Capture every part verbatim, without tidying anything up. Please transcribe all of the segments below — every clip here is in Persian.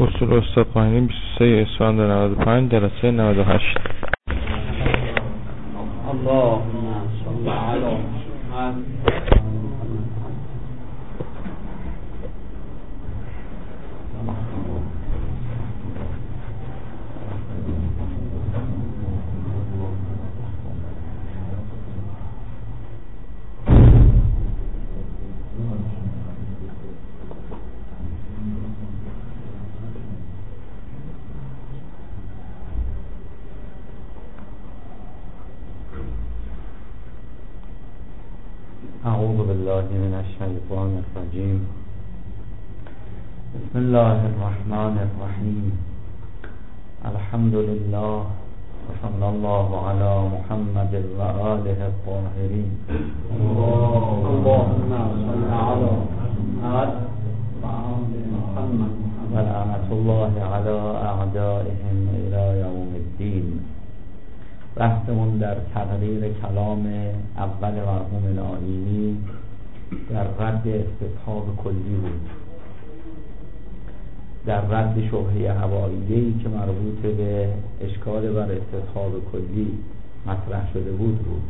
اصول استاد قاینی بیست و سه اسفند نود و پنج جلسه نود و هشت. اللهم صل علی محمد. اعوذ بالله من الشیطان الرجیم. بسم الله الرحمن الرحیم. الحمد لله و صلی الله علی محمد و آله الطاهرین. اللهم صل علی محمد و آل محمد و لعنة الله علی اعدائهم الی یوم الدین. بحثمون در تقریر کلام اول مرحوم نائینی در رد استصحاب کلی بود، در رد شبهه حوائیه‌ای که مربوط به اشکال بر استصحاب کلی مطرح شده بود بود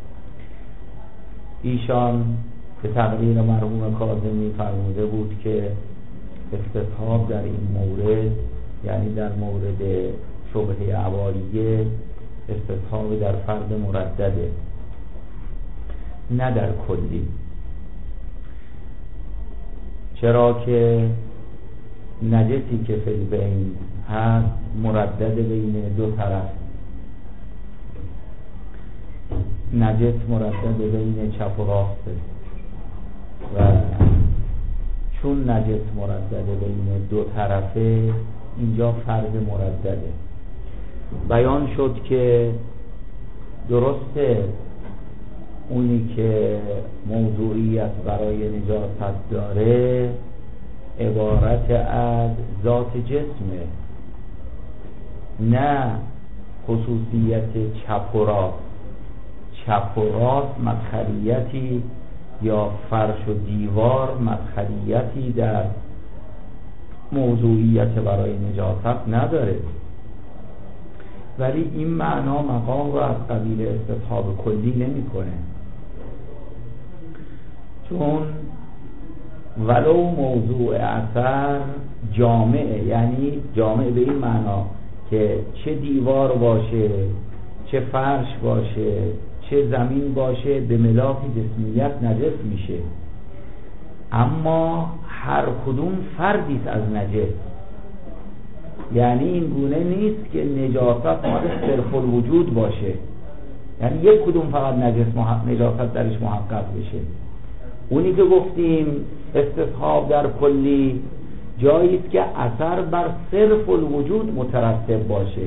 ایشان به تقریر مرحوم کاظمی فرموده بود که استصحاب در این مورد، یعنی در مورد شبهه حوائیه، استصحاب در فرد مردده، نه در کلی. چرا که نجسی که فی البین هست مردد بین دو طرف، نجس مردد بین چپ و راسته و چون نجس مردد بین دو طرفه اینجا فرد مردده. بیان شد که درسته اونی که موضوعیت برای نجاست داره عبارت از ذات جسمه، نه خصوصیت چپ و راست. چپ و راست مدخلیتی یا فرش و دیوار مدخلیتی در موضوعیت برای نجاست نداره، ولی این معنا مقام رو از قبیل استصحاب کلی نمی‌کنه، چون ولو موضوع اثر جامعه، یعنی جامعه به این معنا که چه دیوار باشه، چه فرش باشه، چه زمین باشه، به ملاک جسمیت نجس میشه، اما هر کدوم فردی از نجس. یعنی این گونه نیست که نجاست مال صرف الوجود باشه، یعنی یک کدوم فقط نجس محق... نجاست درش محقق بشه. اونی که گفتیم استصحاب در کلی جایی است که اثر بر صرف الوجود مترتب باشه.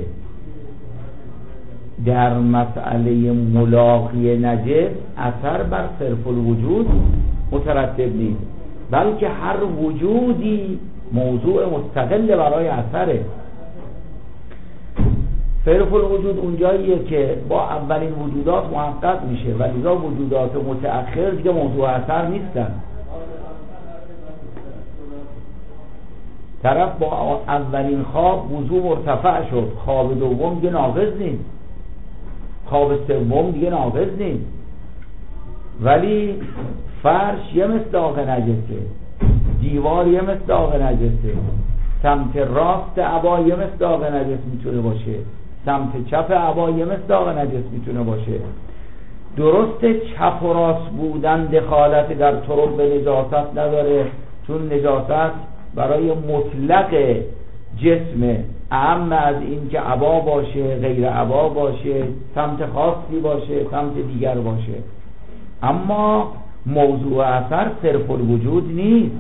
در مسئله ملاقی نجس اثر بر صرف الوجود مترتب نیست، بلکه هر وجودی موضوع مستقل برای اثره. صرف الوجود اونجاییه که با اولین وجودات محقق میشه و لذا وجودات متأخر دیگه موضوع اثر نیستن. طرف با اولین خواب وضو مرتفع شد، خواب دوم دیگه ناقض نیست، خواب سوم دیگه ناقض نیست، ولی فرش یه مصداق نجسه، دیوار یه مصداق نجسه، سمت راست عبا یه مصداق نجس میتونه باشه، سمت چپ عبا یه مصداق نجس میتونه باشه. درسته چپ و راست بودن دخالت در طرق به نجاست نداره، چون نجاست برای مطلق جسم، اعم از این که عبا باشه، غیر عبا باشه، سمت خاصی باشه، سمت دیگر باشه. اما موضوع اثر صرف الوجود نیست،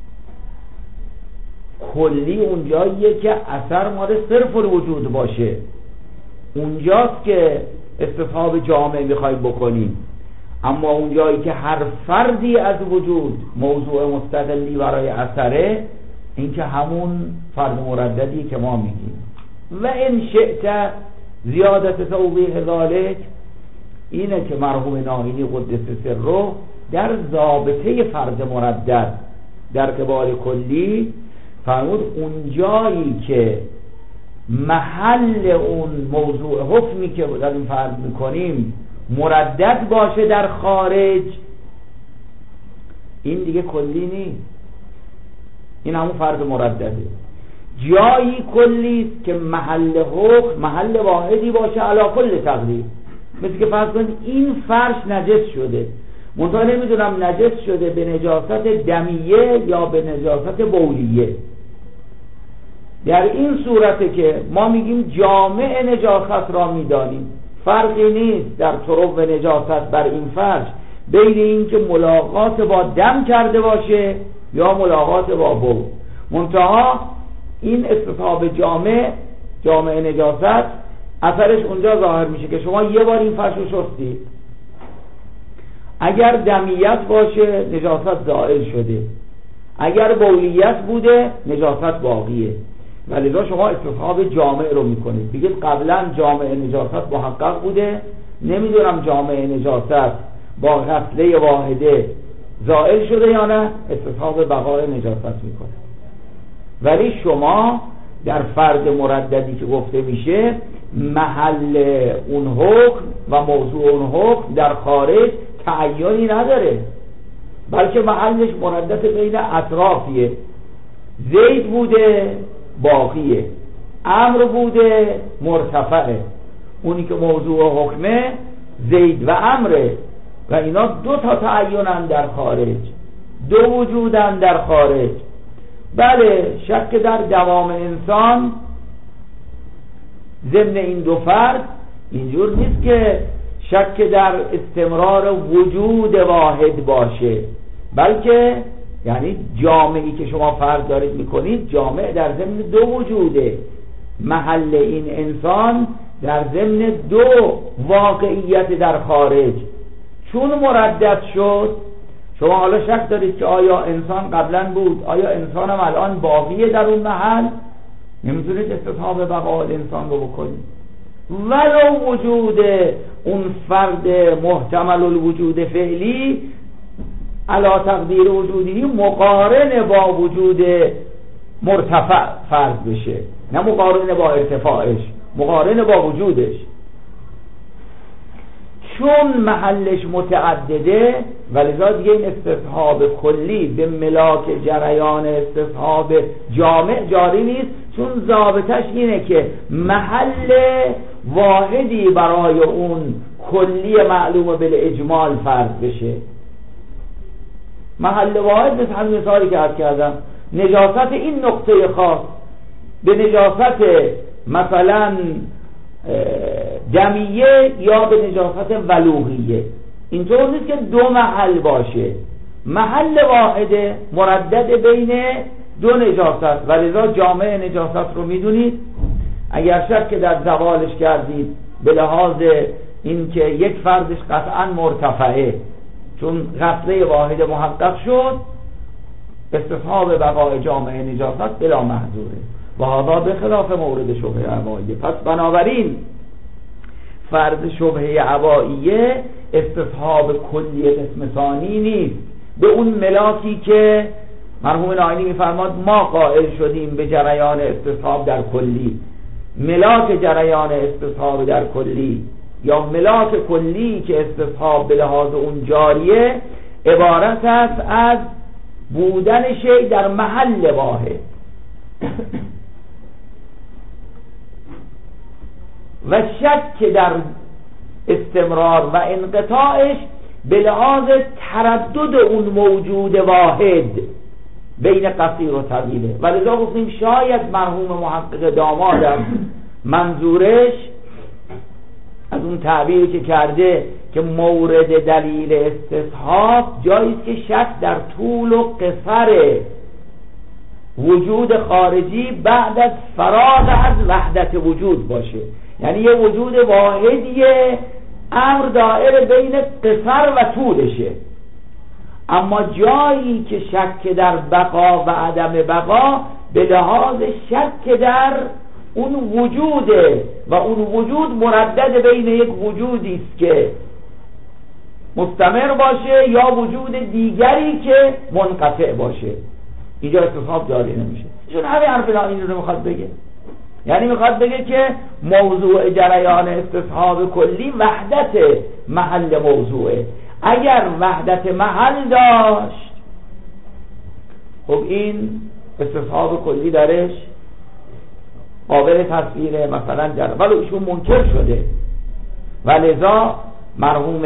کلی اونجاییه که اثر مال صرف الوجود باشه، اونجاست که استصحاب جامع میخوایم بکنیم. اما اونجایی که هر فردی از وجود موضوع مستقلی برای اثره، این که همون فرد مرددی که ما میگیم. و ان شئت زیادت توضیح ذالک اینه که مرحوم نائینی قدس سره در ضابطه فرد مردد در قبال کلی فرمود اون جایی که محل اون موضوع حکمی که داریم فرض میکنیم مردد باشه در خارج، این دیگه کلی نیست، این همون فرض مردده. جایی کلی است که محل حکم محل واحدی باشه علی کل تقدیر. مثل که فرض کنید این فرش نجس شده، منتها نمیدونم نجس شده به نجاست دمیه یا به نجاست بولیه. در این صورته که ما میگیم جامع نجاست را میدانیم، فرقی نیست در طرق نجاست بر این فرش بین این که ملاقات با دم کرده باشه یا ملاقات با بول، منتها این استصحاب جامع جامع نجاست اثرش اونجا ظاهر میشه که شما یه بار این فرش رو شستید، اگر دمیت باشه نجاست زائل شده، اگر بولیت بوده نجاست باقیه، ولذا شما استصحاب جامع رو میکنید، بگید قبلا جامع نجاست محقق بوده، نمیدونم جامع نجاست با غسله واحده زائل شده یا نه، استصحاب بقای نجاست میکنه. ولی شما در فرد مرددی که گفته میشه محل اون حکم و موضوع اون حکم در خارج تعیینی نداره، بلکه محلش مردد بین اطرافیه. زید بوده باقیه، امر بوده مرتفعه، اونی که موضوع حکمه زید و امره و اینا دو تا تعیینن در خارج، دو وجودن در خارج. بله شک در دوام انسان ضمن این دو فرد اینجور نیست که شک در استمرار وجود واحد باشه، بلکه یعنی جامعی که شما فرض دارید میکنید جامع در ضمن دو وجوده، محل این انسان در ضمن دو واقعیت در خارج. چون مردد شد شما حالا شک دارید که آیا انسان قبلا بود، آیا انسان هم الان باقیه در اون محل، نمیتونید استصحاب بقای انسان رو بکنید. ولو وجود اون فرد محتمل الوجود فعلی علا تقدیر وجودی مقارن با وجود مرتفع فرض بشه، نه مقارن با ارتفاعش، مقارن با وجودش. چون محلش متعدده ولذا دیگه این استصحاب کلی به ملاک جریان استصحاب جامع جاری نیست، چون ضابطش اینه که محل واحدی برای اون کلی معلوم بالاجمال فرض بشه. محل واحد مثل همین مثالی که عرض کردم، نجاست این نقطه خاص به نجاست مثلا دمیه یا به نجاست ولوغیه، اینطور نیست که دو محل باشه، محل واحده مردد بین دو نجاست، ولذا جامع نجاست رو میدونید. اگر شک که در زوالش کردید به لحاظ این که یک فردش قطعا مرتفعه چون غسله واحد محقق شد، استصحاب بقای جامع نجاست بلا محظوره و هذا به خلاف مورد شبهه عوایه. پس بنابراین فرض شبهه عوایه استصحاب کلی قسم ثانی نیست به اون ملاکی که مرحوم ناینی میفرماد ما قائل شدیم به جریان استصحاب در کلی. ملاک جریان استصحاب در کلی یا ملاک کلی که استصحاب به لحاظ اون جاریه عبارت است از بودن شیء در محل واحد و شک در استمرار و انقطاعش به لحاظ تردد اون موجود واحد بین قصیر و طویله. ولذا گفتیم شاید مرحوم محقق دامادم منظورش از اون تعبیری که کرده که مورد دلیل استصحاب جاییست که شک در طول و قصر وجود خارجی بعد از فراغ از وحدت وجود باشه، یعنی یه وجود واحدیه امر دائر بین قصر و طولشه. اما جایی که شک در بقا و عدم بقا به لحاظ شک در اون وجوده و اون وجود مردد بین یک وجودی است که مستمر باشه یا وجود دیگری که منقطع باشه، اینجا استصحاب جاری نمیشه. ایشون همه حرف نائینی رو میخواد بگه. یعنی میخواد بگه که موضوع جریان استصحاب کلی وحدت محل موضوعه. اگر وحدت محل داشت خب این استصحاب کلی درش قابل تصویره مثلا در، ولی ایشون منکر شده و لذا مرحوم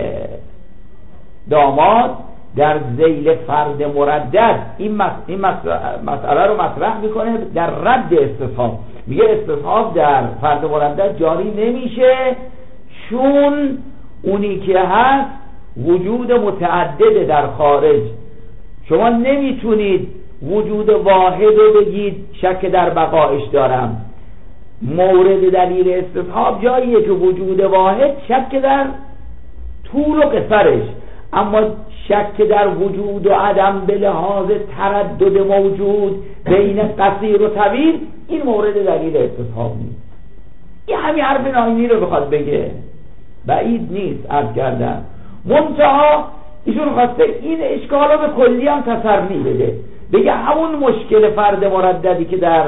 داماد در ذیل فرد مردد این, مس... این مس... مسئله رو مطرح میکنه در رد استصحاب. میگه استصحاب در فرد مردد جاری نمیشه چون اونی که هست وجود متعدد در خارج. شما نمیتونید وجود واحد رو بگید شک در بقایش دارم. مورد دلیل استصحاب جاییه که وجود واحد شک در طول و قصرش، اما شک در وجود و عدم به لحاظ تردد موجود بین قصیر و طویل این مورد دلیل استصحاب نیست. این همین حرف نائینی رو بخواد بگه بعید نیست عرض کردن. منتها ایشون خواسته این اشکالا به کلی هم تسری بده، بگه همون مشکل فرد مرددی که در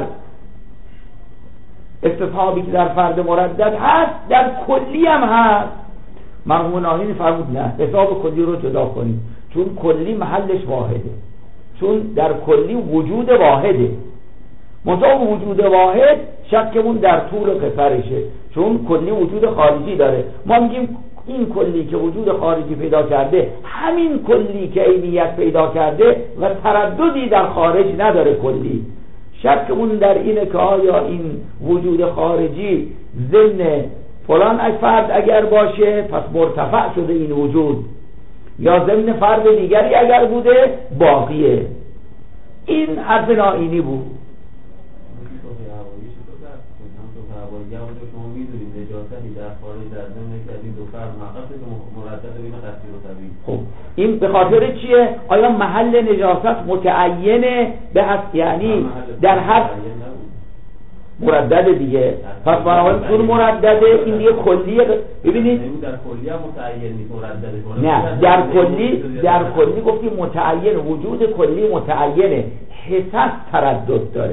استصحابی که در فرد مردد هست در کلی هم هست. مرحوم نائینی فرمود نه، حساب کلی رو جدا کنید چون کلی محلش واحده، چون در کلی وجود واحده. منتها وجود واحد شکمون در طول و قصرشه چون کلی وجود خارجی داره. ما میگیم این کلی که وجود خارجی پیدا کرده همین کلی که عینیت پیدا کرده و ترددی در خارج نداره. کلی شکمون در اینه که آیا این وجود خارجی ضمن فلان فرد اگر باشه پس مرتفع شده این وجود، یا ضمن فرد دیگری اگر بوده باقیه. این حرف نائینی بود. شما میدونید نجاستی در خارج در ضمن که از این دو فرد مقصد مردد بین قصیر و طویل. خب این به خاطر چیه؟ آیا محل نجاست متعینه به هست، یعنی در هر مردد دیگه، پس بنابراین چون مردده این دیگه کلیه. ببینید در کلی هم متعین نیست مردده. نه در کلی در کلی گفتیم متعین، وجود کلی متعینه، حسس تردد داره.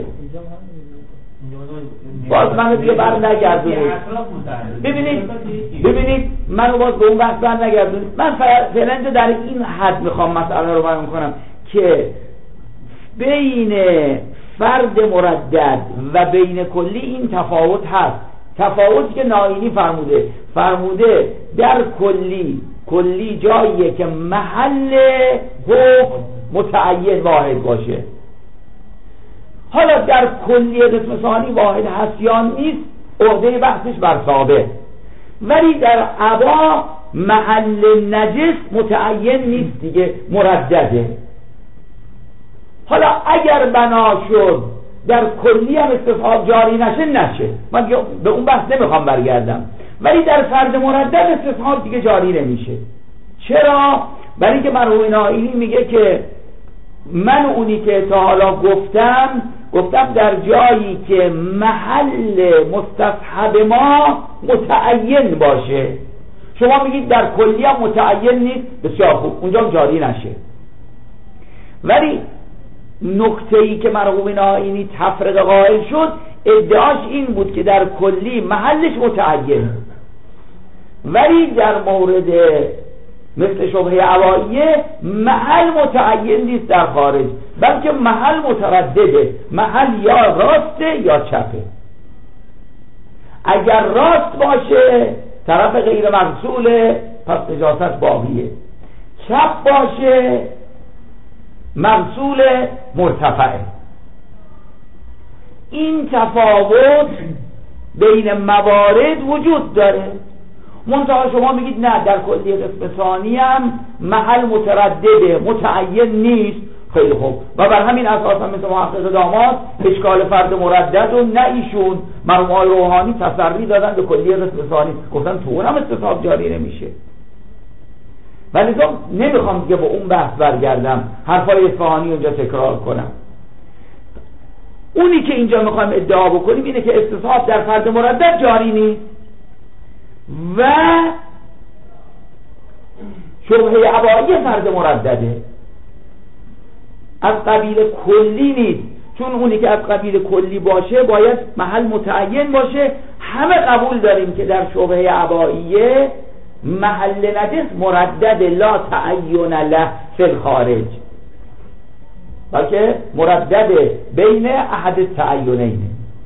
باز منو دیگه بر نگردونید. ببینید ببینید منو باز به اون بحث بر نگردونید. من فعلا در این حد میخوام مسئله رو بیان کنم که بین فرد مردد و بین کلی این تفاوت هست. تفاوتی که نائینی فرموده فرموده در کلی کلی جاییه که محل حکم متعین واحد باشه. حالا در کلی قسم ثانی واحد هست یا نیست عهده بحثش بر ثابت، ولی در عبا محل نجس متعین نیست دیگه، مردده. حالا اگر بنا شد در کلی هم استصحاب جاری نشه نشه، من به اون بحث نمیخوام برگردم، ولی در فرد مردد استصحاب دیگه جاری نمیشه. چرا؟ برای اینکه مرحوم نائینی میگه که من اونی که تا حالا گفتم گفتم در جایی که محل مستصحب ما متعین باشه. شما میگید در کلی هم متعین نیست، بسیار خوب، اونجا جاری نشه. ولی نکته‌ای که مرحوم نائینی تفرقه قائل شد ادعاش این بود که در کلی محلش متعین، ولی در مورد مثل شبهه عوایه محل متعین نیست در خارج، بلکه محل متردده، محل یا راسته یا چپه. اگر راست باشه طرف غیر مغسوله پس نجاست باقیه، چپ باشه مغسول مرتفعه. این تفاوت بین موارد وجود داره. منتها شما میگید نه در کلی قسم ثانی هم محل متردده، متعین نیست. خیلی خوب، و بر همین اساس هم مثل محقق داماد اشکال فرد مردد و نه ایشون مرحوم آقای روحانی تسری دادن به کلی قسم ثانی، گفتن تو اونم استصحاب جاری نمیشه. ولی تو نمیخوام دیگه با اون بحث برگردم، حرفای اصفهانی اونجا تکرار کنم. اونی که اینجا میخوایم ادعا بکنیم اینه که استصحاب در فرد مردد جاری نیست و شبهه عبایی فرد مردده، از قبیل کلی نیست، چون اونی که از قبیل کلی باشه باید محل متعین باشه. همه قبول داریم که در شبهه عباییه محل نجس مردد لا تعین له فی الخارج، بلکه مردد بین احد التعینین.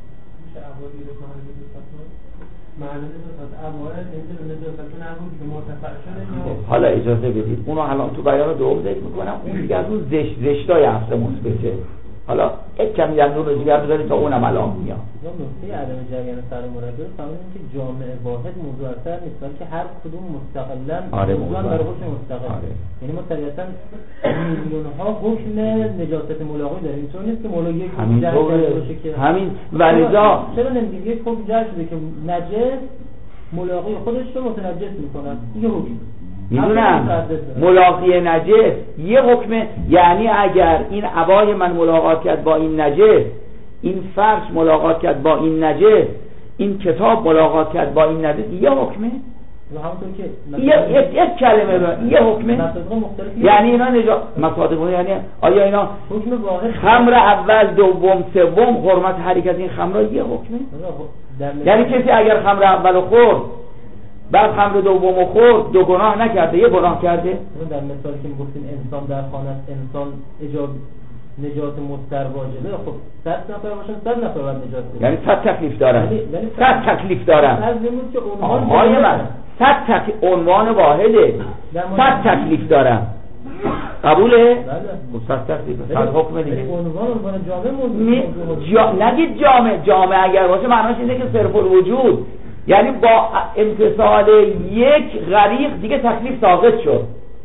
حالا اجازه بدید اونو الان تو بیان دوم ذکر میکنم، اون دیگه از اون زشت زشتای هفته مثبته. حالا یک کمی در نور دیگر بذارید تا اونم الان میاد. نکته عدم جریان سر مردد فهمیدیم که جامع واحد موضوع اثر نیست، بلکه هر کدوم مستقلا آره موضوع برای حکم مستقل. آره. یعنی ما طبیعتا میلیون ها حکم نجاست ملاقی داریم، چون نیست که مولا یک همین باشه که همین ولذا چرا نمیگیم یک حکم جاری شده که نجس ملاقی خودش رو متنجس میکنن، یه حکم میدونم ملاقی نجس یه حکمه. یعنی اگر این عبای من ملاقات کرد با این نجس، این فرش ملاقات کرد با این نجس، این کتاب ملاقات کرد با این نجس، یه حکمه. همونطور که یه یک کلمه با یه حکمه. یعنی اینا نجات مصادقه، یعنی آیا اینا حکم واحد خمر اول دوم سوم حرمت حرکت این خمر یه حکمه؟ یعنی کسی اگر خمر اولو خورد بعد خمر دومو خورد دو گناه نکرده، یه گناه کرده؟ در مثالی که میگفتین انسان در خانه انسان اجاب نجات مستر واجبه، خب صد نفر باشن صد نفر باید نجات بده، یعنی صد تکلیف دارن، صد تکلیف دارن. آقای من صد تک عنوان واحده، صد تکلیف دارن. قبوله؟ بله. صد تکلیف، صد حکم دیگه. عنوان عنوان جامع موضوع. جا... نگید جامع، جامع اگر باشه معناش اینه که صرف الوجود، یعنی با امتصال یک غریق دیگه تکلیف ساقط شد.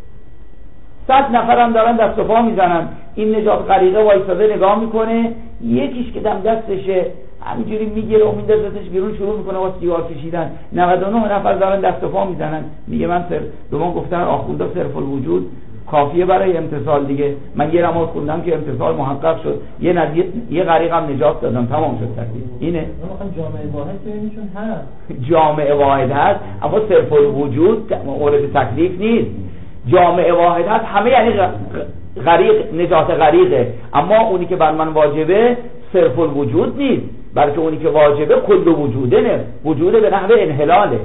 صد نفرم دارن دست و پا میزنن، این نجات غریقه وایساده نگاه میکنه، یکیش که دم دستشه همینجوری میگیره و میندازتش بیرون شروع میکنه واسه دیوار کشیدن. نود و نه نفر دارن دست و پا میزنن، میگه من سر به من گفتن آخونده صرف الوجود کافیه برای امتصال دیگه، من یه نماز خوندم که امتصال محقق شد، یه نزیه یه غریقم نجات دادم، تمام شد تکلیف. اینه ما جامعه واحد بینشون هست، جامعه واحد هست اما صرف الوجود مورد تکلیف نیست. جامعه واحد هست همه، یعنی غریق نجات غریقه، اما اونی که بر من واجبه صرف الوجود نیست، بلکه اونی که واجبه کل وجوده، نه وجوده به نحو انحلاله.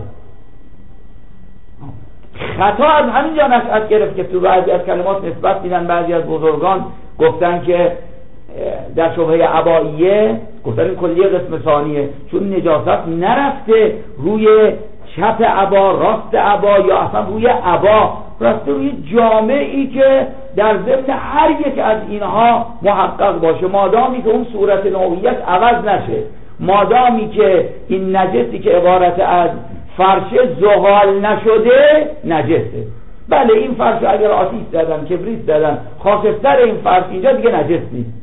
خطا از همین جا نشأت گرفت که تو بعضی از کلمات نسبت میدن، بعضی از بزرگان گفتن که در شبهه عباییه گفتن این کلیه قسم ثانیه، چون نجاست نرفته روی چپ عبا راست عبا یا اصلا روی عبا، رفته روی جامعی که در ضمن هر یک از اینها محقق باشه، مادامی که اون صورت نوعیت عوض نشه، مادامی که این نجسی که عبارت از فرش زغال نشده نجسه. بله این فرش اگر آتیش زدن کبریت زدن خاصفتر این فرش اینجا دیگه نجس نیست.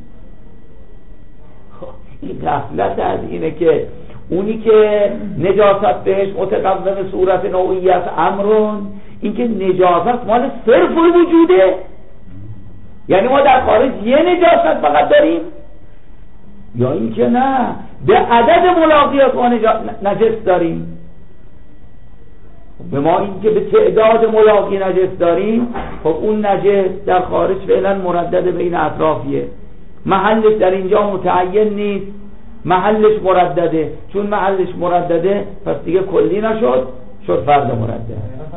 این غفلت از اینه که اونی که نجاست بهش متقدم صورت نوعیت امرون، این که نجاست مال صرف وجوده، یعنی ما در خارج یه نجاست فقط داریم، یا این که نه به عدد ملاقیات ما نجس داریم. به ما این که به تعداد ملاقی نجس داریم، خب اون نجس در خارج فعلا مردد بین اطرافیه، محلش در اینجا متعین نیست، محلش مردده، چون محلش مردده پس دیگه کلی نشد، شد فرد مردد.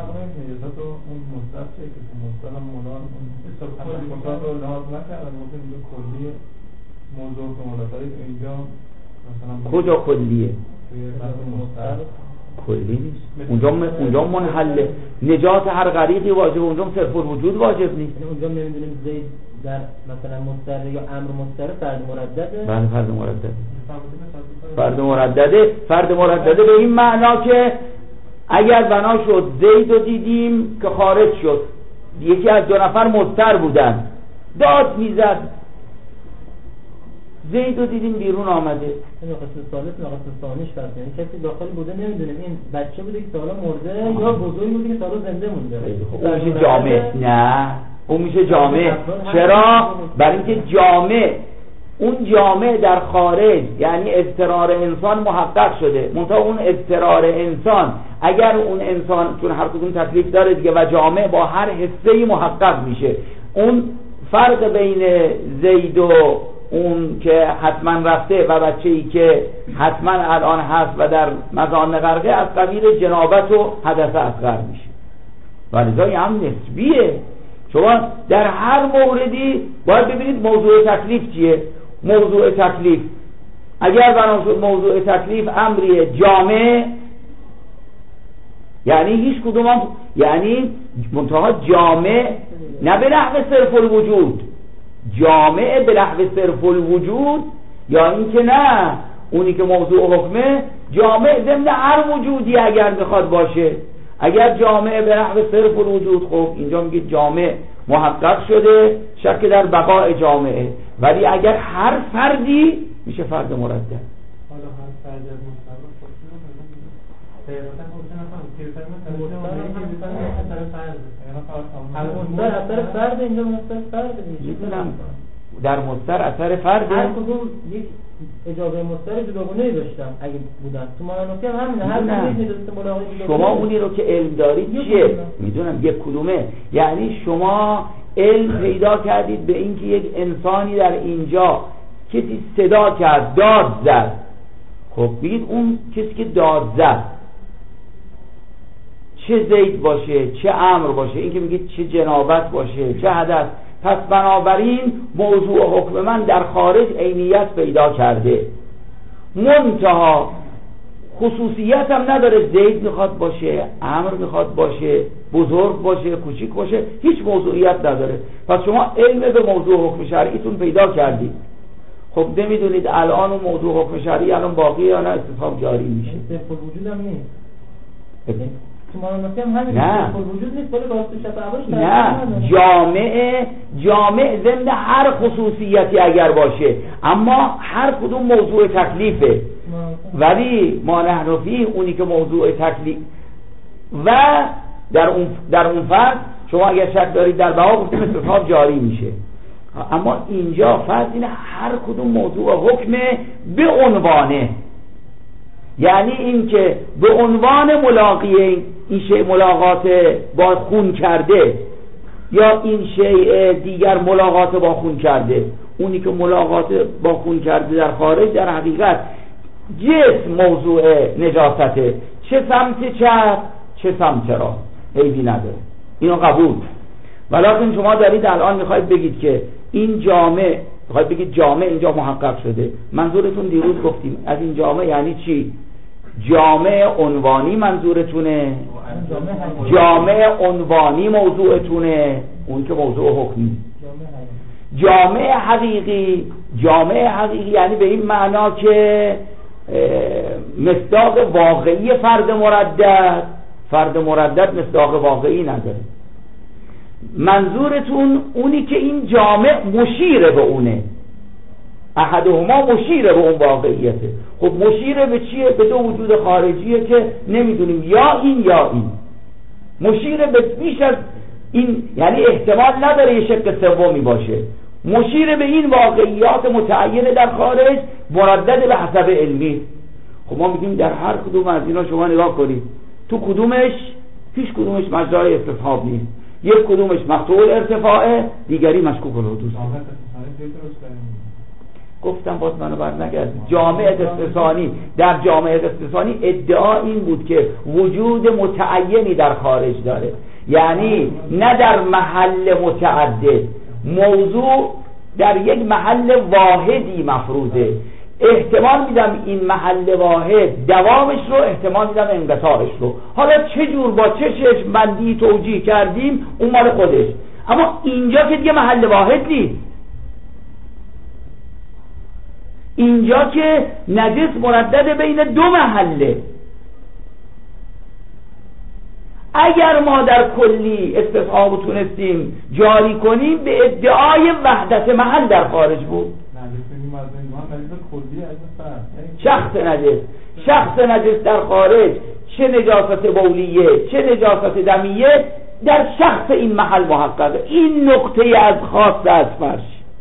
کجا کلیه؟ کلی نیست، اونجا اونجا منحله. نجات هر غریقی واجب، اونجا صرف الوجود واجب نیست. اونجا نمیدونیم زید در مثلا مستر یا امر مستر فرد مردده. بله فرد مردده. فرد مردده، فرد مردده به این معنا که اگر بنا شد زید رو دیدیم که خارج شد، یکی از دو نفر مستر بودن، داد میزد، زید رو دیدیم بیرون آمده. این قسم ثالث و قسم ثانیش فرق، یعنی کسی داخل بوده نمیدونیم این بچه بوده که تا حالا مرده یا بزرگ بوده که تا حالا زنده مونده. اون میشه جامع. نه اون میشه جامع. چرا؟ برای اینکه جامع، اون جامع در خارج یعنی اضطرار انسان محقق شده، منتها اون اضطرار انسان اگر اون انسان چون هر کدوم تکلیف داره دیگه و جامع با هر حسه‌ای محقق میشه. اون فرق بین زید و اون که حتما رفته و بچه‌ای که حتما الان هست و در مزان غرقه از قبیل جنابت و حدث اصغر میشه. ولذا هم نسبیه. شما در هر موردی باید ببینید موضوع تکلیف چیه. موضوع تکلیف اگر بنابراین موضوع تکلیف امری جامع، یعنی هیچ کدوم هم، یعنی منتها جامع نه به نحو صرف الوجود، جامع به نحو صرف الوجود، یا اینکه نه اونی که موضوع حکمه جامع ضمن هر وجودی اگر میخواد باشه. اگر جامع به نحو صرف الوجود، خب اینجا میگه جامع محقق شده، شک در بقاء جامعه. ولی اگر هر فردی میشه فرد مردد. حالا هر فرد از مستقل خودشون پیغمبر خودشون هم مستر اثر فرد، اینجا مستر فرد میدونم در مستر اثر فرد. هر کدوم یک اجابه مستر جداگانه‌ای داشتم اگه بودن تو معناتی هم همینه. هر کدوم یک نجاست ملاقات شما اونی رو که علم دارید چیه؟ میدونم یک کدومه. یعنی شما علم پیدا کردید به اینکه یک انسانی در اینجا کسی صدا کرد، داد زد. خب بگید اون کسی که داد زد چه زید باشه، چه امر باشه، این که میگید چه جنابت باشه، چه حدث. پس بنابراین موضوع حکم من در خارج عینیت پیدا کرده، منتها خصوصیت هم نداره. زید میخواد باشه، امر میخواد باشه، بزرگ باشه، کوچیک باشه، هیچ موضوعیت نداره. پس شما علم به موضوع حکم شرعیتون پیدا کردید. خب نمیدونید الان اون موضوع حکم شرعی الان باقی یا نه استفهام جاری میشه. صرف الوجود هم نیست. تو معناتی هم همین صرف الوجود نیست، ولی واسه شفاعتش نه، جامعه جامع ضمن هر خصوصیتی اگر باشه، اما هر کدوم موضوع تکلیفه. ولی ما نحن فیه اونی که موضوع تکلیف و در اون در اون فرض شما اگر شک دارید در بها گفتیم استفهام جاری میشه. اما اینجا فرض اینه هر کدوم موضوع حکم به عنوانه، یعنی این که به عنوان ملاقی این شیء ملاقات با خون کرده، یا این شیء دیگر ملاقات با خون کرده. اونی که ملاقات با خون کرده در خارج در حقیقت جسم موضوع نجاسته، چه سمت چپ چه سمت راست عیبی نداره، اینو قبول. ولیکن شما دارید الان میخواید بگید که این جامع، میخواید بگید جامع اینجا محقق شده. منظورتون دیروز گفتیم از این جامع یعنی چی؟ جامع عنوانی منظورتونه؟ جامع عنوانی موضوعتونه؟ اون که موضوع حکمی. جامع حقیقی، جامع حقیقی یعنی به این معنا که مصداق واقعی فرد مردد، فرد مردد مصداق واقعی نداره. منظورتون اونی که این جامع مشیره به اونه، احدهما مشیره به اون واقعیته. خب مشیره به چیه؟ به دو وجود خارجیه که نمیدونیم یا این یا این. مشیره به بیش از این، یعنی احتمال نداره یه شق سومی باشه. مشیره به این واقعیات متعینه در خارج، مردد به حسب علمی. خب ما میگیم در هر کدوم از اینا شما نگاه کنید، تو کدومش هیچ کدومش مجرای استصحاب نیست. یک کدومش مقطوع ارتفاعه، دیگری مشکوک الحدوث. گفتم باز منو بر نگرد. جامع استثانی، در جامع استثانی ادعا این بود که وجود متعینی در خارج داره، یعنی نه در محل متعدد، موضوع در یک محل واحدی مفروضه. احتمال میدم این محل واحد دوامش رو، احتمال میدم انقطاعش رو. حالا چه جور با چه چشم بندی توجیه کردیم اون مال خودش، اما اینجا که دیگه محل واحد نیست. اینجا که نجس مردد بین دو محله. اگر ما در کلی استصحاب تونستیم جاری کنیم به ادعای وحدت محل در خارج بود. شخص نجس شخص نجس در خارج، چه نجاست بولیه چه نجاست دمیه، در شخص این محل محققه. این نقطه از خاص از فرش،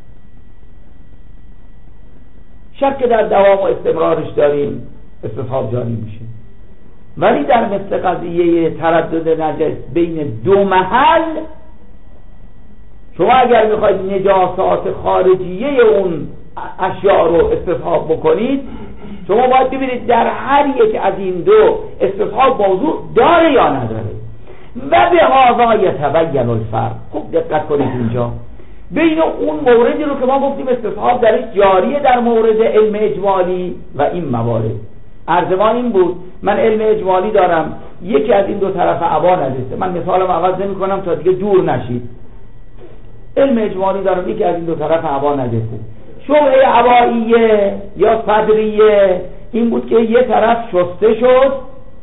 شک در دوام و استمرارش داریم، استصحاب جاری میشه. ولی در مثل قضیه تردد نجس بین دو محل، شما اگر میخواید نجاسات خارجیه اون اشیاء رو استصحاب بکنید، شما باید ببینید در هر یک از این دو استصحاب موضوع داره یا نداره. و به هذا یتبین الفرق. خوب دقت کنید اینجا بین اون موردی رو که ما گفتیم استصحاب درش جاریه در مورد علم اجمالی و این موارد. عرض ما این بود من علم اجمالی دارم، یکی از این دو طرف عبا نجسه. من مثالم عوض نمی کنم تا دیگه دور نشید. علم اجمالی دارم، یکی از این دو طرف عبا نجسه. شبهه عباییه یا صدریه این بود که یه طرف شسته شد،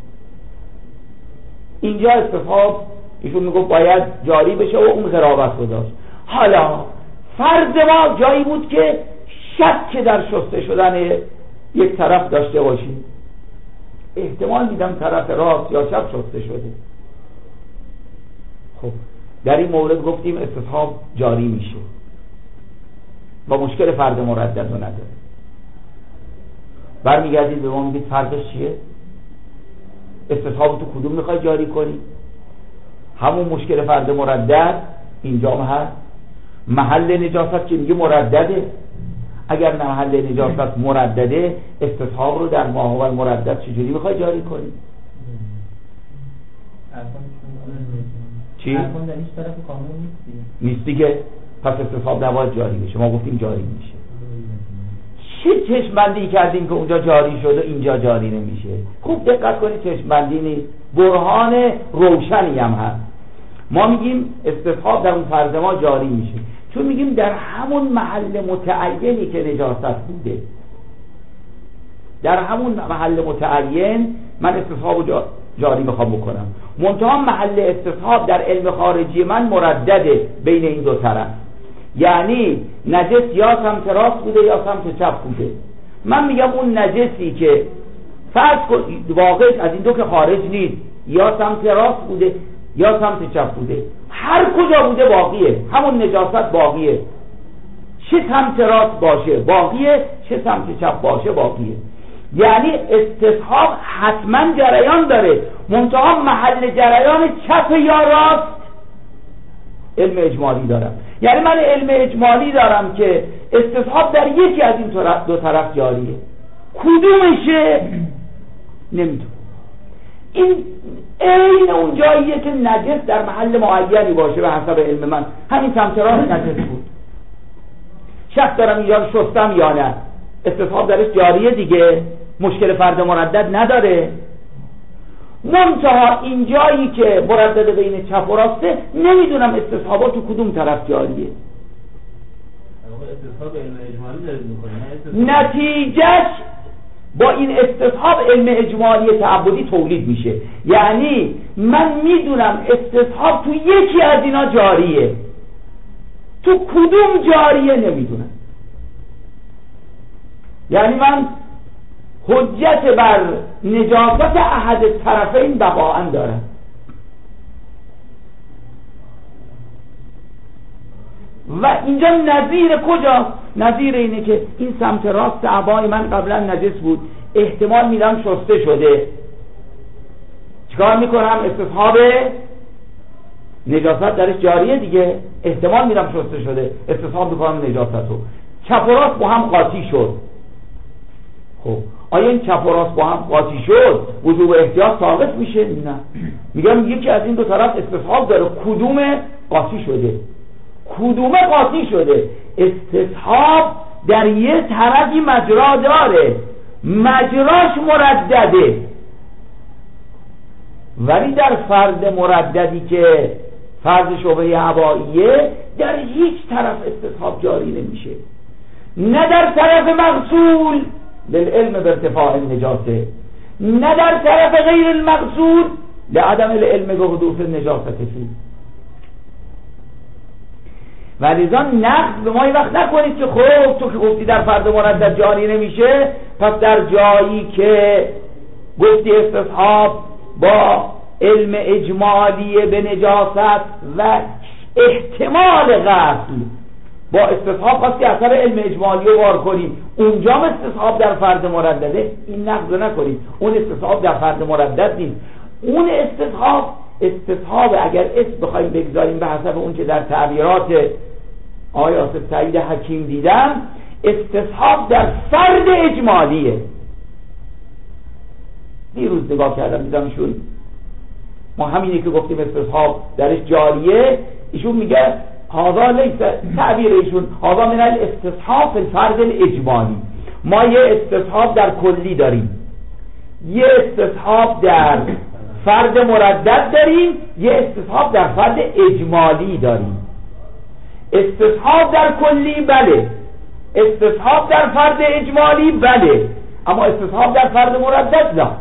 اینجا استصحاب ایشون میگفت باید جاری بشه و اون قرابت رو داشت. حالا فرض ما جایی بود که شک در شسته شدن یک طرف داشته باشیم، احتمال میدم طرف راست یا چپ شسته شده. خب در این مورد گفتیم استصحاب جاری میشه و مشکل فرد مردد رو نداره. برمیگردید به ما میگید فرقش چیه؟ استصحاب تو کدوم میخوای جاری کنی؟ همون مشکل فرد مردد اینجا هم هست. محل نجاست که میگه مردده، اگر نه محل نجاست مردده استصحاب رو در ماهو المردد چجوری میخوای جاری کنی؟ چی؟ ارکان در هیچ طرف کامل نیستی نیستی که پس استصحاب نباید جاری میشه. ما گفتیم جاری میشه. چه چشمبندی کردیم که اونجا جاری شده اینجا جاری نمیشه؟ خوب دقت کنید، چشمبندی نیست، برهان روشنی هم هست. ما میگیم استصحاب در اون فرض ما جاری میشه چون میگیم در همون محل متعینی که نجاست بوده، در همون محل متعین من استصحاب رو جاری میخوام بکنم. منتها محل استصحاب در علم خارجی من مردده بین این دو طرف، یعنی نجس یا سمت راست بوده یا سمت چپ بوده. من میگم اون نجسی که فرض واقع از این دو که خارج نیست، یا سمت راست بوده یا سمت چپ بوده، هر کجا بوده باقیه، همون نجاست باقیه. چه سمت راست باشه باقیه، چه سمت چپ باشه باقیه. یعنی استصحاب حتما جریان داره، منتها محل جریان چپ یا راست علم اجمالی دارم. یعنی من علم اجمالی دارم که استصحاب در یکی از این دو طرف جاریه، کدومشه نمیدونم. این این اون جاییه که نجس در محل معینی باشه به حسب علم من. همین سمت راست نجس بود، شک دارم اینجا شستم یا نه، استصحاب درش جاریه دیگه، مشکل فرد مردد نداره. منتها این جایی که مردد بین چپ و راسته نمیدونم استصحابا تو کدوم طرف جاریه. استصحاب علم اجمالی دارید میکنید، نتیجهش با این استصحاب علم اجمالی تعبدی تولید میشه. یعنی من میدونم استصحاب تو یکی از اینا جاریه، تو کدوم جاریه نمیدونم. یعنی من حجت بر نجاست احد طرفین بقاء دارم. و اینجا نظیر کجا؟ نظیر اینه که این سمت راست عبای من قبلا نجس بود، احتمال میدم شسته شده، چیکار میکنم؟ استصحاب نجاست درش جاریه دیگه، احتمال میدم شسته شده، استصحاب میکنم نجاست رو. چپ و راست با هم قاطی شد. خب آیا این چپ و راست با هم قاطی شد وجوب احتیاط ثابت میشه؟ نه. میگم یکی از این دو طرف استصحاب داره، کدوم قاطی شده، کدوم قاطی شده. استصحاب در یه طرفی مجرا داره، مجراش مردده، ولی در فرد مرددی که فرد شبهه عباییه در هیچ طرف استصحاب جاری نمیشه، نه در طرف مغسول للعلم بارتفاع النجاسه، نه در طرف غیر المغسول لعدم العلم بحدوث النجاسه فيه. ولذا نقد به ما این وقت نکنید که خب تو که گفتی در فرد مردد جاری نمیشه، پس در جایی که گفتی استصحاب با علم اجمالی به نجاست و احتمال غسل با استصحاب خواستی اثر علم اجمالی رو وار کنی، اونجا استصحاب در فرد مردده، این نقد رو نکنید. اون استصحاب در فرد مردد نیست. اون استصحاب استصحاب اگر اسم بخوایم بگذاریم به حسب اون که در تعبیرات آقای آصف سعید حکیم دیدم، استصحاب در فرد اجمالیه. دیروز نگاه کردم دیدم ایشون ما همینی که گفتیم استصحاب درش جاریه، ایشون میگه هذا لیس تعبیر ایشون هذا من الاستصحاب فی الفرد الاجمالی. ما یه استصحاب در کلی داریم، یه استصحاب در فرد مردد داریم، یه استصحاب در فرد اجمالی داریم. استصحاب در کلی بله، استصحاب در فرد اجمالی بله، اما استصحاب در فرد مردد نه.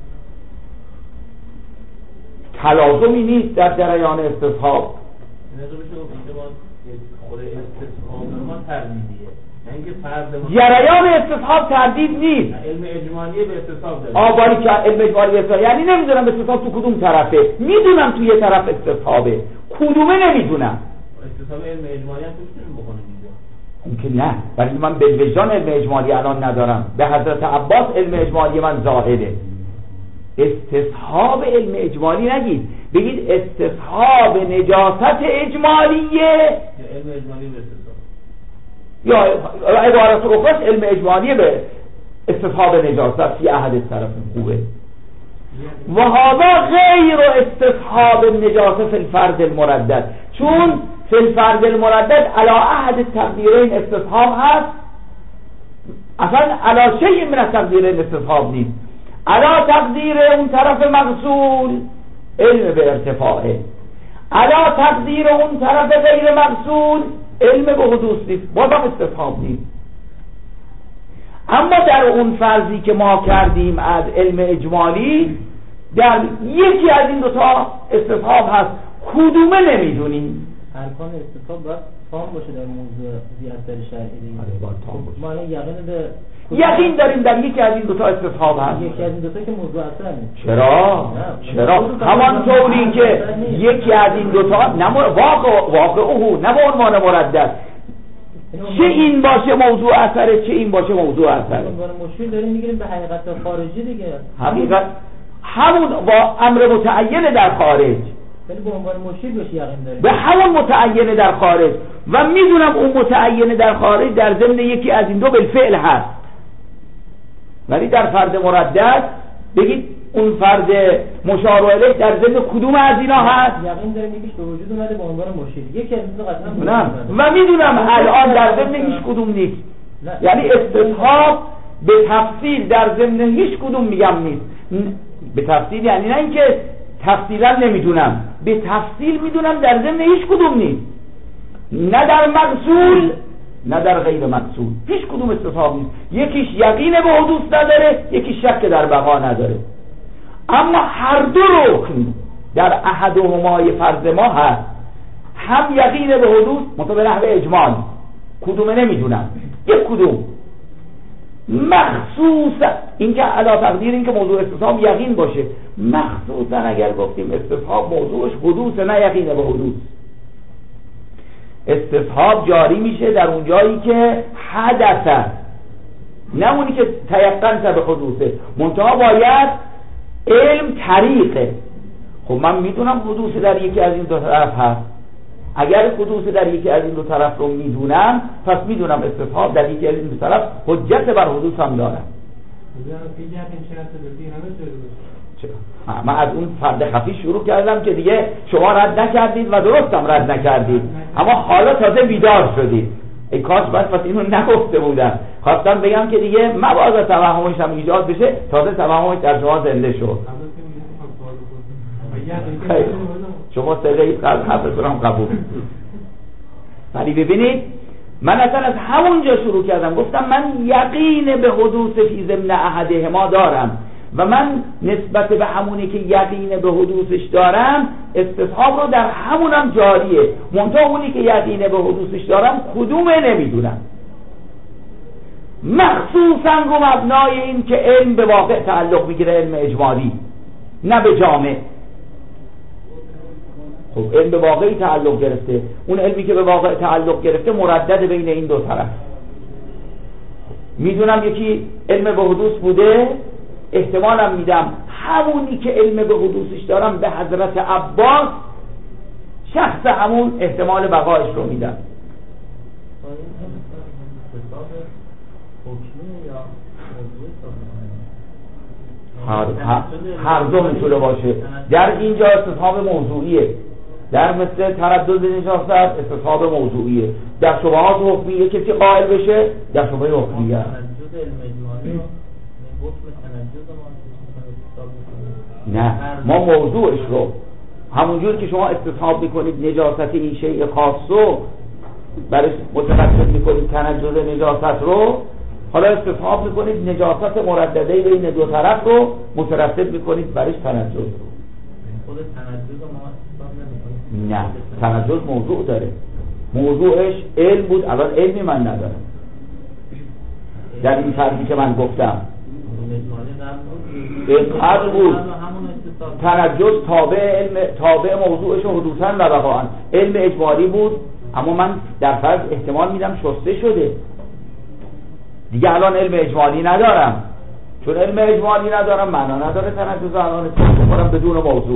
تلازمی نیست در جریان استصحاب. جریان استصحاب تردید نیست. علم اجمالی به استصحاب داره. آباری که علم اجمالی به استصحاب، یعنی نمیدونم استصحاب تو کدوم طرفه، میدونم تو یه طرف استصحابه، کدومه نمیدونم. استصحاب علم اجمالی هم میتونیم بکنیم اینجا. اون که نه، ولی من به وجدان علم اجمالی الان ندارم. به حضرت عباس علم اجمالی من ظاهره. استصحاب علم اجمالی نگید، بگید استصحاب نجاست اجمالیه علم اجمالی به استصحاب، یا عبارت اخرى علم اجمالی به استصحاب نجاست فی احد طرف خوبه. و هذا غیر استصحاب نجاست فی الفرد المردد، چون فی الفرد المردد علی احد التقدیرین استصحاب هست، اصلا علی شیء من التقدیرین استصحاب نیست. علا تقدیر اون طرف مغسول علم به ارتفاعه، علا تقدیر اون طرف غیر مغسول علم به حدوث نیست، بازم استصحاب نیست. اما در اون فرضی که ما کردیم از علم اجمالی، در یکی از این دوتا استصحاب هست، کدومه نمیدونیم. ارکان استصحاب باید تام باشه در موضوع زیادتر شرعی دیگه. آره باید تام باشه. ما الان یقین به یقین داریم در یکی از این دوتا استصحاب هست. یکی از این دوتا که موضوع اصلا نیست. چرا؟ چرا؟ همانطوری که یکی از این دوتا نه واقع واقع او نه به عنوان مردد، چه این باشه موضوع اثره، چه این باشه موضوع اثره. عنوان مشکل داریم میگیریم به حقیقت خارجی دیگه. حقیقت همون با امر متعین در خارج، ولی به عنوان مشکل بهش یقین داریم، به همون متعین در خارج، و میدونم اون متعین در خارج در ضمن یکی از این دو بالفعل هست. ولی در فرد مردد بگید اون فرد مشار الیه در ضمن کدوم از اینا هست؟ یقین داریم یکیش به وجود اومده به عنوان مشکل، یکی از این دو قطعا نه، و میدونم الان در ضمن هیچ کدوم نیست. یعنی استصحاب به تفصیل در ضمن هیچ کدوم میگم نیست. به تفصیل یعنی نه اینکه تفصیلا نمیدونم، به تفصیل میدونم در ضمن هیچ کدوم نیست، نه در مقصول نه در غیر مقصود، هیچ کدوم استصحاب نیست. یکیش یقین به حدوث نداره، یکیش شک در بقا نداره، اما هر دو رکن در احدهما فرض ما هست، هم یقین به حدوث منتها به نحو اجمال، کدومه نمیدونم، یک کدوم مخصوصا اینکه علا تقدیر اینکه موضوع استصحاب یقین باشه، مخصوصا اگر گفتیم استصحاب موضوعش حدوث نه یقین به حدوث، استصحاب جاری میشه در اون جایی که حدثه، نه اونی که تیقن به حدوثه، منتها باید علم طریقه. خب من میدونم حدوث در یکی از این دو طرف هست، اگر حدوث در یکی از این دو طرف رو میدونم، پس میدونم استصحاب در یکی از این دو طرف حجت بر حدوث هم دارم. من از اون فرد خفی شروع کردم که دیگه شما رد نکردید و درستم رد نکردید، اما حالا تازه بیدار شدید. ای کاش بس پس اینو نگفته بودم. خواستم بگم که دیگه مبادا توهمش هم ایجاد بشه، تازه توهمش در شما زنده شد. شما سقید قبل حفظتون هم قبول. ولی ببینید من اصلا از همونجا شروع کردم، گفتم من یقین به حدوث فی ضمن احدهما دارم و من نسبت به همونی که یقین به حدوثش دارم استصحاب رو در همونم جاریه، منتها اونی که یقین به حدوثش دارم کدومه نمیدونم، مخصوصا رو مبنای این که علم به واقع تعلق میگیره، علم اجمالی نه به جامع. خب علم به واقعی تعلق گرفته، اون علمی که به واقع تعلق گرفته مردد بین این دو طرف. میدونم یکی علم به حدوث بوده، احتمالم میدم همونی که علم به حدوثش دارم به حضرت عباس شخص همون احتمال بقایش رو میدم. حکمه یا موضوع هر, هر, هر دو میتونه باشه. در اینجا استصحاب موضوعیه، در مثل تردد نجاست استصحاب موضوعیه. در شبهات حکمیه کسی قائل بشه، در شبهه حکمیه نه، ما موضوعش رو همونجور که شما استصحاب میکنید نجاست این شیء خاصو برای متقصد میکنید تنجز نجاست رو، حالا استصحاب میکنید نجاست مردده بین دو طرف رو مترتب میکنید برای تنجز رو. خود تنجز رو ما استصحاب نمیکنید؟ نه، تنجز موضوع داره، موضوعش علم بود، الان علمی من ندارم در این فرقی که من گفتم قبل بود. تنجز تابع علم، تابع موضوعش حدوثاً و بقاءً علم اجمالی بود، اما من در فرض احتمال میدم شسته شده دیگه، الان علم اجمالی ندارم، چون علم اجمالی ندارم معنا نداره تنجز الان استفاده بدون موضوع.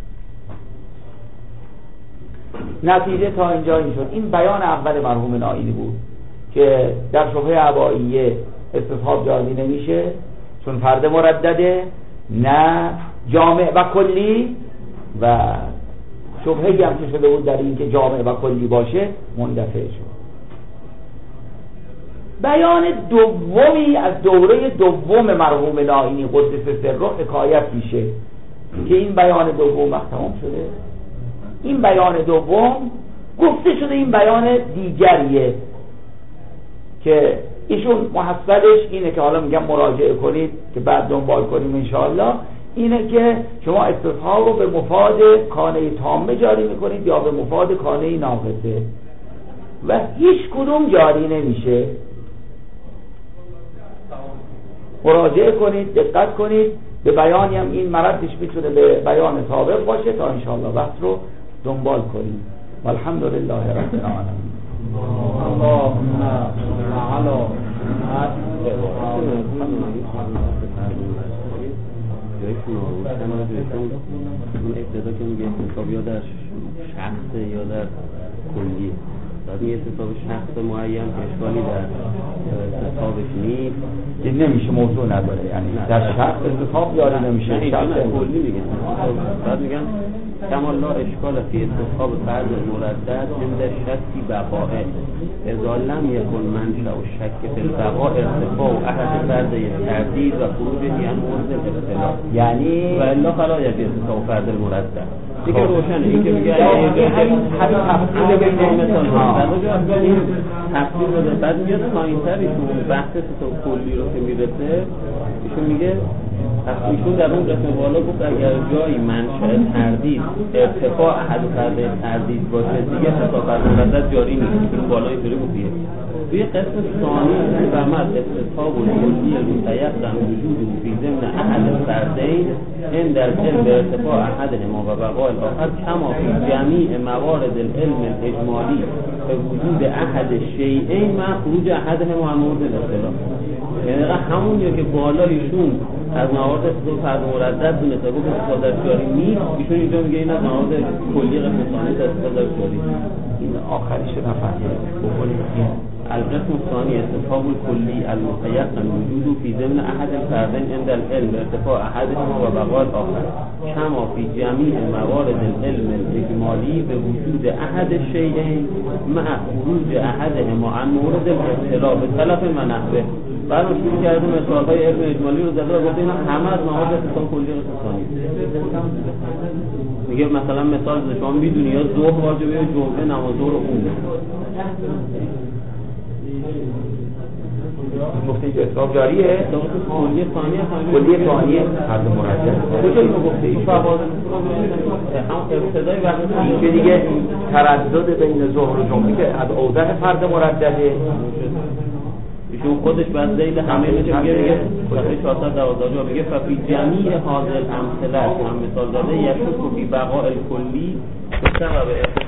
نتیجه تا اینجا این شد. این بیان اول مرحوم نائینی بود که در شبهه عبائیه استصحاب جاری نمیشه چون فرد مردده، نه جامع و کلی، و شبهه‌ای هم که شده بود در این که جامع و کلی باشه مندفع شد. بیان دومی از دوره دوم مرحوم نائینی قدس سره حکایت میشه که این بیان دوم وقت تمام شده. این بیان دوم گفته شده این بیان دیگریه که ایشون محصلش اینه که حالا میگم مراجعه کنید که بعد دنبال کنیم انشاءالله، اینه که شما استصحاب رو به مفاد کانه تامه جاری میکنید یا به مفاد کانه ناقصه و هیچ کدوم جاری نمیشه. مراجعه کنید، دقت کنید به بیانی هم، این مردش میتونه به بیان سابق باشه تا انشاءالله وقت رو دنبال کنیم. والحمدلله رب العالمین. اللهم علی اون ابتدا که میگه حساب یا در شخص یا در کلی، بعد میگه حساب شخص معین اشکالی در حسابش نیست، این نمیشه، موضوع نداره، یعنی در شخص حساب جاری نمیشه، شخص کلی میگن. بعد میگن کما لا اشکال فی استصحاب فرد مردد عند شکی بقائه اذا لم یکن منشأ و شک فی البقاء ارتفاع احد فرد تردید و خروجه عن مورد الاختلاف، یعنی و الا فلا یفی استصحاب فرد المردد. دیگه روشنه این که میگه همین تفصیل بین این تفصیل بده. بعد میاد پایین‌تر ایشون بحث کلی رو که میرسه، ایشون میگه ایشون در اون قسم بالا گفت اگر جایی منشأ تردید ارتفاع احد فرد تردید باشه دیگه حساب فرد مردد جاری نیست. این بالا اینطوری گفتیه. توی قسم ثانی فرمد استصحاب الکلی المتيقن وجود فی ضمن احد الفردین عند العلم ارتفاع احدهما و بقاء الاخر کما فی جمیع موارد العلم الاجمالی به وجود احد الشیئین مع خروج احدهما عن مورد الاختلاف. یعنی همونیه که بالایشون از موارد استصحاب فرد مردد دونسته گفت استصحاب در جاری نیست، ایشون اینجا میگه این از موارد کلی قسم ثانی استصحاب در جاری. این آخریش نفهمیدم بکنید. القسم الثاني استصحاب الكلي المتيقن وجوده في ضمن احد الفردين عند العلم ارتفاع احدهما وبقاء الاخر كما في جميع موارد العلم الاجمالي بوجود احد الشيئين مع خروج احدهما عن مورد الاختلاف بخلاف ما نحوه. بعد شروع کردیم مثال‌های علم اجمالی رو زده و گفتیم همه از موارد استصحاب کلی قسم ثانی. میگه مثلا مثال شما میدونی یا ظهر واجبه یا جمعه نماز ظهر اون گفته که استصحاب جاریه؟ کلی ثانیه کلی ثانیه فرد مردد کجا اینو گفته ایشون؟ ابتدای وقتی که دیگه تردد بین ظهر و جمعه که از اوضاع فرد مردده، ایشون خودش بعد ذیل همه میگه میگه صفحه چهارصد و دوازده جا میگه ففی جمیع حاضر امثله هم مثال داده یشک فی بقاء الکلی به سبب